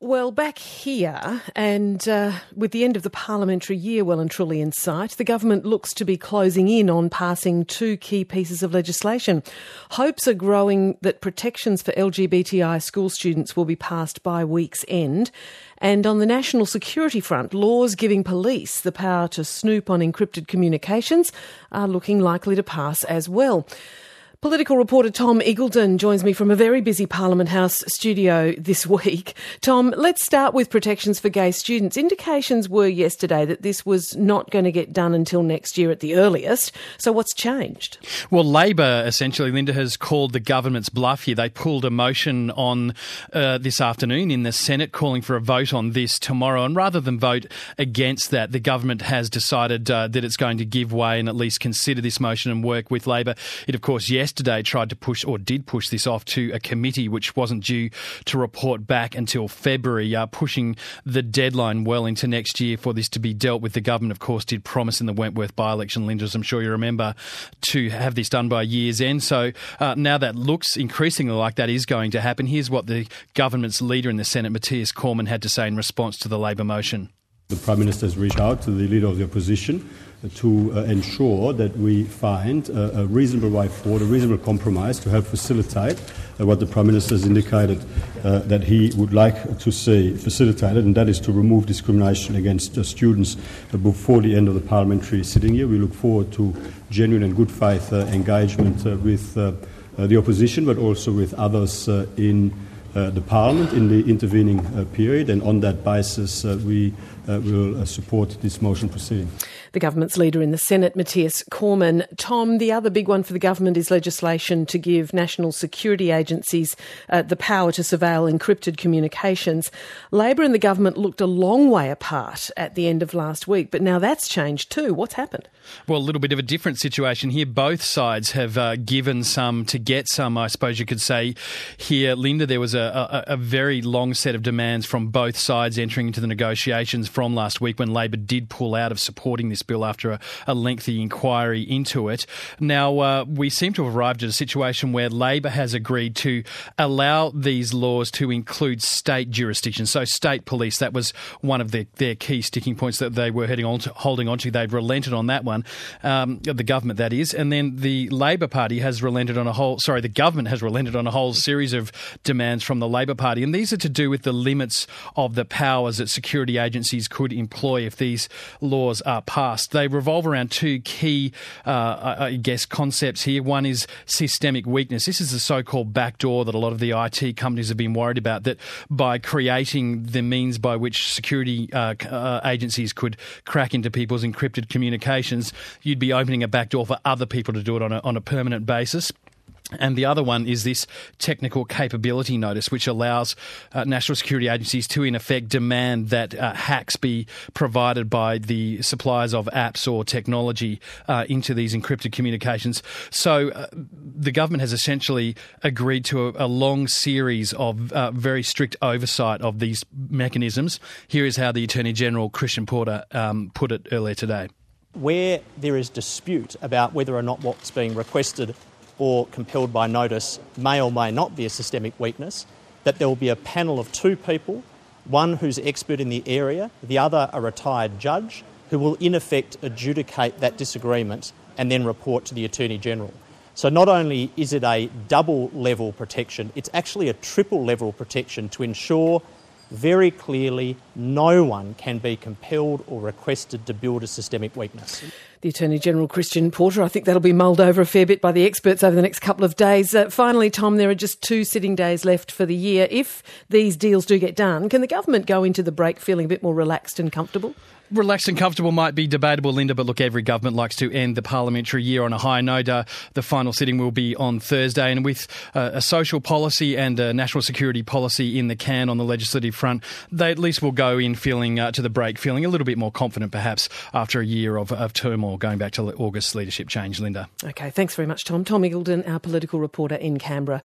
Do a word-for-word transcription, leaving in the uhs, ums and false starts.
Well, back here, and uh, with the end of the parliamentary year well and truly in sight, the government looks to be closing in on passing two key pieces of legislation. Hopes are growing that protections for L G B T I school students will be passed by week's end. And on the national security front, laws giving police the power to snoop on encrypted communications are looking likely to pass as well. Political reporter Tom Eagleton joins me from a very busy Parliament House studio this week. Tom, let's start with protections for gay students. Indications were yesterday that this was not going to get done until next year at the earliest. So what's changed? Well, Labor, essentially, Linda, has called the government's bluff here. They pulled a motion on uh, this afternoon in the Senate calling for a vote on this tomorrow. And rather than vote against that, the government has decided uh, that it's going to give way and at least consider this motion and work with Labor. It, of course, yesterday Yesterday tried to push, or did push this off to a committee which wasn't due to report back until February, uh, pushing the deadline well into next year for this to be dealt with. The government, of course, did promise in the Wentworth by-election, Linda, as I'm sure you remember, to have this done by year's end. So uh, now that looks increasingly like that is going to happen. Here's what the government's leader in the Senate, Matthias Cormann, had to say in response to the Labor motion. The Prime Minister has reached out to the Leader of the Opposition to uh, ensure that we find a, a reasonable way forward, a reasonable compromise to help facilitate uh, what the Prime Minister has indicated uh, that he would like to see facilitated, and that is to remove discrimination against uh, students uh, before the end of the parliamentary sitting year. We look forward to genuine and good faith uh, engagement uh, with uh, uh, the opposition, but also with others uh, in Uh, the Parliament in the intervening uh, period, and on that basis uh, we uh, will uh, support this motion proceeding. The government's leader in the Senate, Matthias Cormann. Tom, the other big one for the government is legislation to give national security agencies uh, the power to surveil encrypted communications. Labor and the government looked a long way apart at the end of last week, but now that's changed too. What's happened? Well, a little bit of a different situation here. Both sides have uh, given some to get some, I suppose you could say. Here, Linda, there was a A, a very long set of demands from both sides entering into the negotiations from last week when Labor did pull out of supporting this bill after a, a lengthy inquiry into it. Now, uh, we seem to have arrived at a situation where Labor has agreed to allow these laws to include state jurisdictions. So state police, that was one of their, their key sticking points that they were heading on to, holding on to. They've relented on that one, um, the government that is. And then the Labor Party has relented on a whole, sorry, the government has relented on a whole series of demands from the Labor Party, and these are to do with the limits of the powers that security agencies could employ if these laws are passed. They revolve around two key, uh, I guess, concepts here. One is systemic weakness. This is the so-called backdoor that a lot of the I T companies have been worried about, that by creating the means by which security uh, uh, agencies could crack into people's encrypted communications, you'd be opening a backdoor for other people to do it on a, on a permanent basis. And the other one is this technical capability notice, which allows uh, national security agencies to, in effect, demand that uh, hacks be provided by the suppliers of apps or technology uh, into these encrypted communications. So uh, the government has essentially agreed to a, a long series of uh, very strict oversight of these mechanisms. Here is how the Attorney-General, Christian Porter, um, put it earlier today. Where there is dispute about whether or not what's being requested or compelled by notice may or may not be a systemic weakness, that there will be a panel of two people, one who's expert in the area, the other a retired judge, who will in effect adjudicate that disagreement and then report to the Attorney-General. So not only is it a double level protection, it's actually a triple level protection to ensure very clearly no one can be compelled or requested to build a systemic weakness. The Attorney-General, Christian Porter. I think that'll be mulled over a fair bit by the experts over the next couple of days. Uh, finally, Tom, there are just two sitting days left for the year. If these deals do get done, can the government go into the break feeling a bit more relaxed and comfortable? Relaxed and comfortable might be debatable, Linda, but look, every government likes to end the parliamentary year on a high note. Uh, the final sitting will be on Thursday, and with uh, a social policy and a national security policy in the can on the legislative front, they at least will go in feeling uh, to the break, feeling a little bit more confident perhaps after a year of, of turmoil going back to August's leadership change, Linda. OK, thanks very much, Tom. Tom Eagleton, our political reporter in Canberra.